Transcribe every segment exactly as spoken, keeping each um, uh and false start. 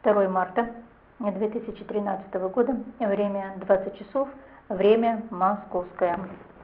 второе марта две тысячи тринадцатого года, время двадцать часов, время московское.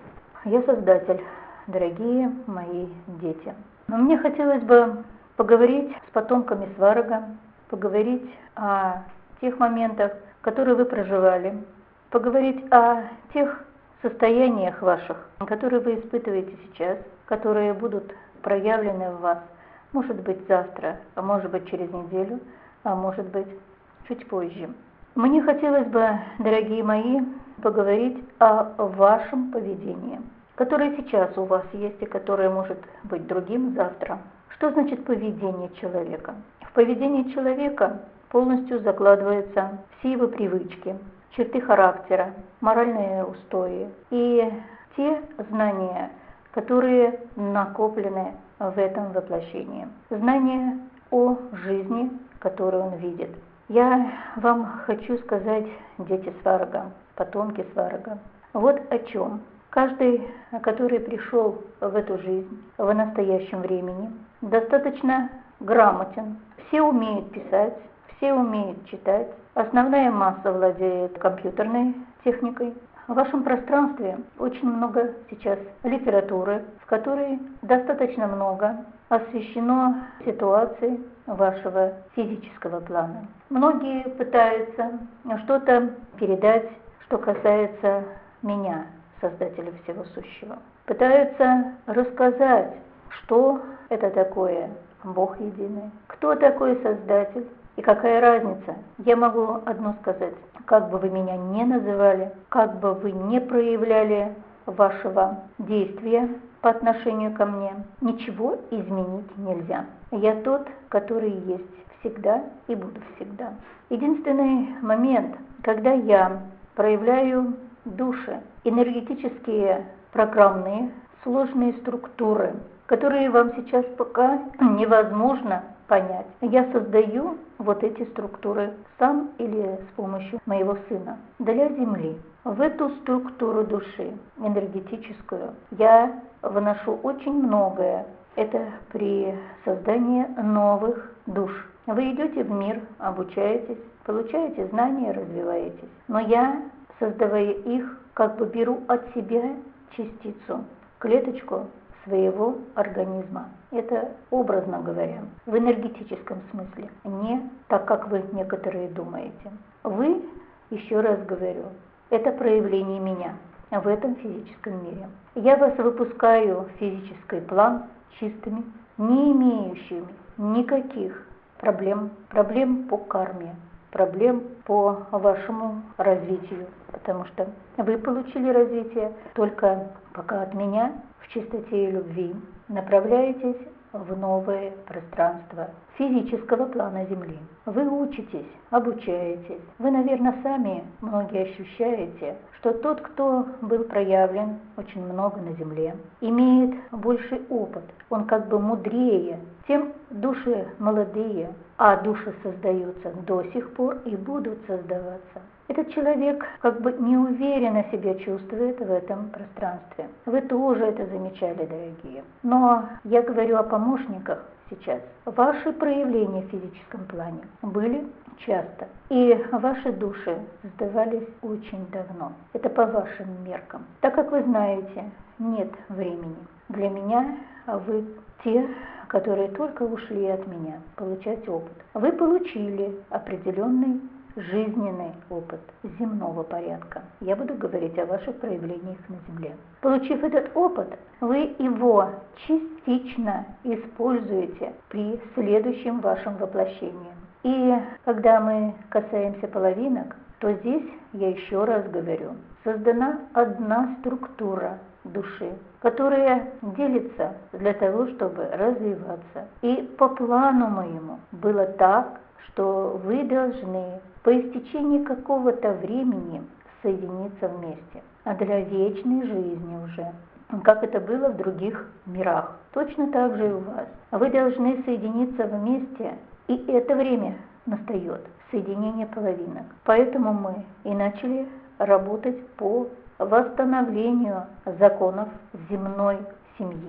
Я создатель, дорогие мои дети. Мне хотелось бы поговорить с потомками Сварога, поговорить о тех моментах, которые вы проживали, поговорить о тех состояниях ваших, которые вы испытываете сейчас, которые будут проявлены в вас, может быть завтра, а может быть через неделю, а может быть чуть позже. Мне хотелось бы, дорогие мои, поговорить о вашем поведении, которое сейчас у вас есть и которое может быть другим завтра. Что значит поведение человека? В поведении человека полностью закладываются все его привычки, черты характера, моральные устои и те знания, которые накоплены в этом воплощении. Знания о жизни, которую он видит. Я вам хочу сказать, дети Сварога, потомки Сварога, вот о чем. Каждый, который пришел в эту жизнь в настоящем времени, достаточно грамотен. Все умеют писать, все умеют читать. Основная масса владеет компьютерной техникой. В вашем пространстве очень много сейчас литературы, в которой достаточно много освещено ситуации вашего физического плана. Многие пытаются что-то передать, что касается меня, Создателя всего сущего. Пытаются рассказать, что это такое Бог единый, кто такой Создатель и какая разница. Я могу одно сказать: как бы вы меня ни называли, как бы вы ни проявляли вашего действия по отношению ко мне, ничего изменить нельзя. Я тот, который есть всегда и буду всегда. Единственный момент, когда я проявляю души, энергетические, программные, сложные структуры, которые вам сейчас пока невозможно понять. Я создаю вот эти структуры сам или с помощью моего сына для Земли. В эту структуру души, энергетическую, я вношу очень многое. Это при создании новых душ. Вы идете в мир, обучаетесь, получаете знания, развиваетесь. Но я, создавая их, как бы беру от себя частицу, клеточку своего организма. Это образно говоря, в энергетическом смысле, не так, как вы некоторые думаете. Вы, еще раз говорю, это проявление меня в этом физическом мире. Я вас выпускаю в физический план чистыми, не имеющими никаких проблем, проблем по карме, проблем по вашему развитию, потому что вы получили развитие только пока от меня в чистоте и любви направляетесь в новое пространство физического плана Земли. Вы учитесь, обучаетесь. Вы, наверное, сами многие ощущаете, что тот, кто был проявлен очень много на Земле, имеет больший опыт. Он как бы мудрее, тем души молодые, а души создаются до сих пор и будут создаваться. Этот человек как бы неуверенно себя чувствует в этом пространстве. Вы тоже это замечали, дорогие. Но я говорю о помощниках сейчас. Ваши проявления в физическом плане были часто. И ваши души создавались очень давно. Это по вашим меркам. Так как вы знаете, нет времени. Для меня вы те, которые только ушли от меня получать опыт. Вы получили определенный жизненный опыт земного порядка. Я буду говорить о ваших проявлениях на Земле. Получив этот опыт, вы его частично используете при следующем вашем воплощении. И когда мы касаемся половинок, то здесь, я еще раз говорю, создана одна структура души, которая делится для того, чтобы развиваться. И по плану моему было так, что вы должны по истечении какого-то времени соединиться вместе, а для вечной жизни уже, как это было в других мирах. Точно так же и у вас. Вы должны соединиться вместе, и это время настает, соединение половинок. Поэтому мы и начали работать по восстановлению законов земной семьи.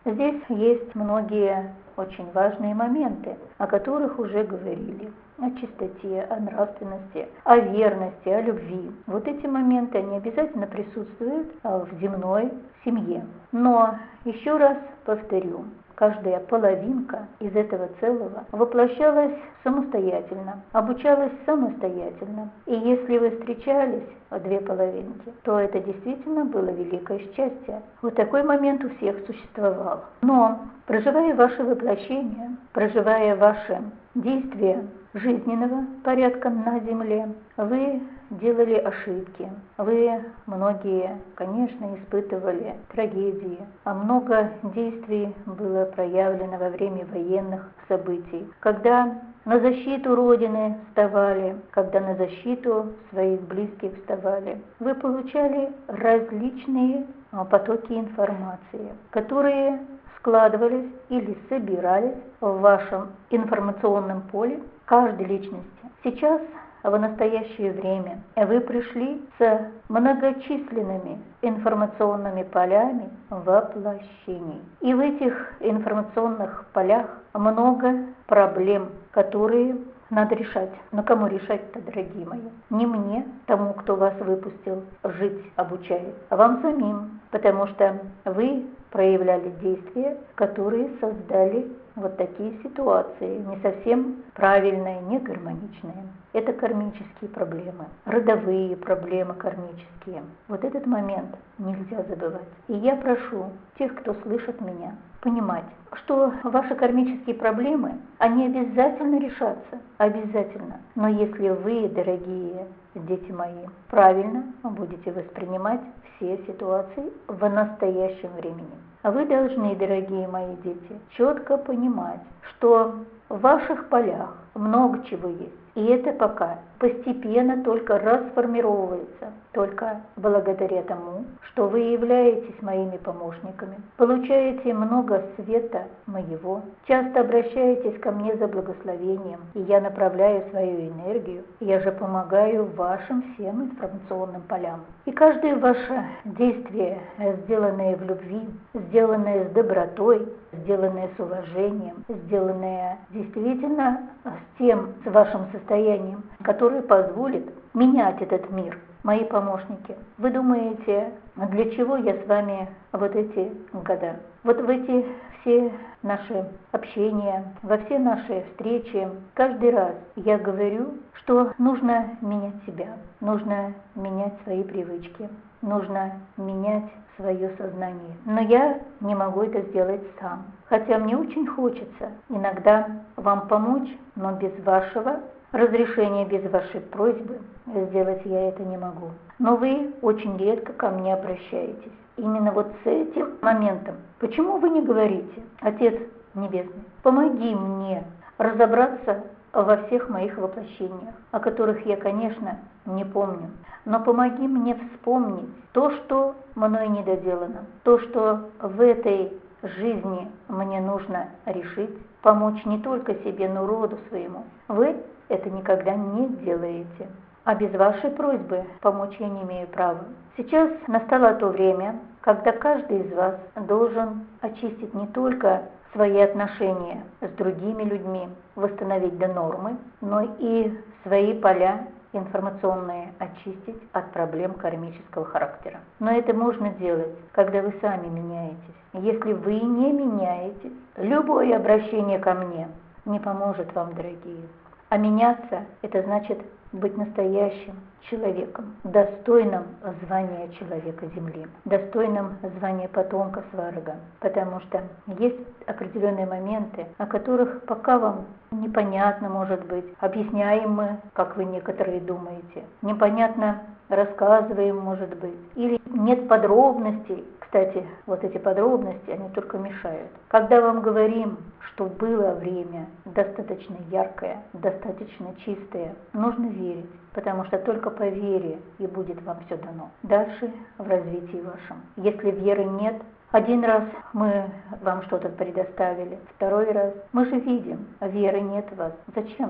Здесь есть многие очень важные моменты, о которых уже говорили. О чистоте, о нравственности, о верности, о любви. Вот эти моменты, они обязательно присутствуют в земной семье. Но, еще раз повторю, каждая половинка из этого целого воплощалась самостоятельно, обучалась самостоятельно. И если вы встречались, две половинки, то это действительно было великое счастье. Вот такой момент у всех существовал. Но, проживая ваше воплощение, проживая ваше действие жизненного порядка на земле, вы делали ошибки, вы многие, конечно, испытывали трагедии, а много действий было проявлено во время военных событий, когда на защиту Родины вставали, когда на защиту своих близких вставали. Вы получали различные потоки информации, которые складывались или собирались в вашем информационном поле каждой личности. Сейчас, в настоящее время, вы пришли с многочисленными информационными полями воплощений. И в этих информационных полях много проблем, которые надо решать. Но кому решать-то, дорогие мои? Не мне, тому, кто вас выпустил жить, обучает, а вам самим, потому что вы проявляли действия, которые создали вот такие ситуации, не совсем правильные, не гармоничные. Это кармические проблемы, родовые проблемы кармические. Вот этот момент нельзя забывать. И я прошу тех, кто слышит меня, понимать, что ваши кармические проблемы, они обязательно решатся, обязательно. Но если вы, дорогие дети мои, правильно будете воспринимать все ситуации в настоящем времени. А вы должны, дорогие мои дети, четко понимать, что в ваших полях много чего есть. И это пока постепенно только расформировывается, только благодаря тому, что вы являетесь моими помощниками, получаете много света моего, часто обращаетесь ко мне за благословением, и я направляю свою энергию, я же помогаю вашим всем информационным полям. И каждое ваше действие, сделанное в любви, сделанное с добротой, сделанное с уважением, сделанное действительно с тем, с вашим состоянием, которое позволит менять этот мир. Мои помощники, вы думаете, для чего я с вами вот эти года? Вот в эти все наши общения, во все наши встречи, каждый раз я говорю, что нужно менять себя, нужно менять свои привычки, нужно менять свое сознание. Но я не могу это сделать сам. Хотя мне очень хочется иногда вам помочь, но без вашего разрешения, без вашей просьбы сделать я это не могу. Но вы очень редко ко мне обращаетесь. Именно вот с этим моментом. Почему вы не говорите: Отец Небесный, помоги мне разобраться во всех моих воплощениях, о которых я, конечно, не помню, но помоги мне вспомнить то, что мной недоделано, то, что в этой жизни мне нужно решить, помочь не только себе, но роду своему. Вы это никогда не делаете. А без вашей просьбы помочь я не имею права. Сейчас настало то время, когда каждый из вас должен очистить не только свои отношения с другими людьми, восстановить до нормы, но и свои поля информационные очистить от проблем кармического характера. Но это можно делать, когда вы сами меняетесь. Если вы не меняетесь, любое обращение ко мне не поможет вам, дорогие. А меняться – это значит быть настоящим человеком, достойным звания человека Земли, достойным звания потомка Сварога. Потому что есть определенные моменты, о которых пока вам непонятно, может быть, объясняем мы, как вы некоторые думаете, непонятно рассказываем, может быть, или нет подробностей. Кстати, вот эти подробности, они только мешают. Когда вам говорим, что было время достаточно яркое, достаточно чистое, нужно верить, потому что только по вере и будет вам все дано. Дальше в развитии вашем. Если веры нет, один раз мы вам что-то предоставили, второй раз мы же видим, веры нет в вас. Зачем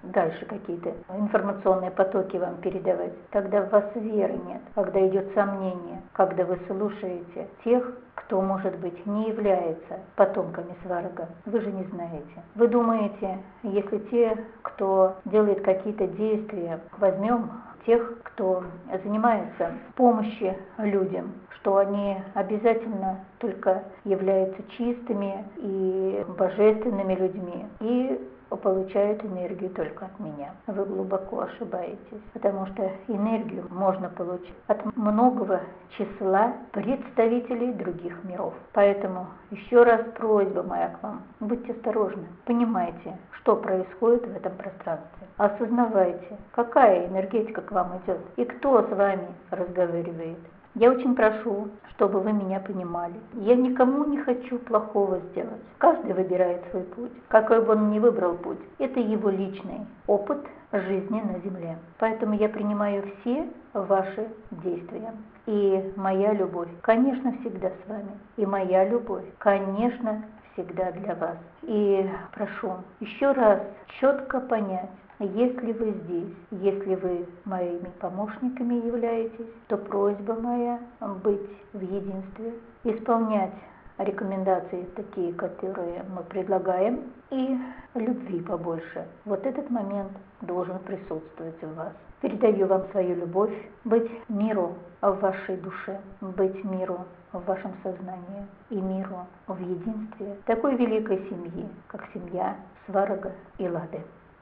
дальше какие-то информационные потоки вам передавать, когда в вас веры нет, когда идет сомнение, когда вы слушаете тех, кто, может быть, не является потомками Сварога. Вы же не знаете. Вы думаете, если те, кто делает какие-то действия, возьмем тех, кто занимается помощью людям, что они обязательно только являются чистыми и божественными людьми и получают энергию только от меня. Вы глубоко ошибаетесь, потому что энергию можно получить от многого числа представителей других миров. Поэтому еще раз просьба моя к вам: будьте осторожны, понимайте, что происходит в этом пространстве, осознавайте, какая энергетика к вам идет и кто с вами разговаривает. Я очень прошу, чтобы вы меня понимали. Я никому не хочу плохого сделать. Каждый выбирает свой путь. Какой бы он ни выбрал путь, это его личный опыт жизни на Земле. Поэтому я принимаю все ваши действия. И моя любовь, конечно, всегда с вами. И моя любовь, конечно, всегда для вас. И прошу еще раз четко понять, если вы здесь, если вы моими помощниками являетесь, то просьба моя быть в единстве, исполнять рекомендации такие, которые мы предлагаем, и любви побольше. Вот этот момент должен присутствовать в вас. Передаю вам свою любовь, быть миру в вашей душе, быть миру в вашем сознании и миру в единстве такой великой семьи, как семья Сварога и Лады.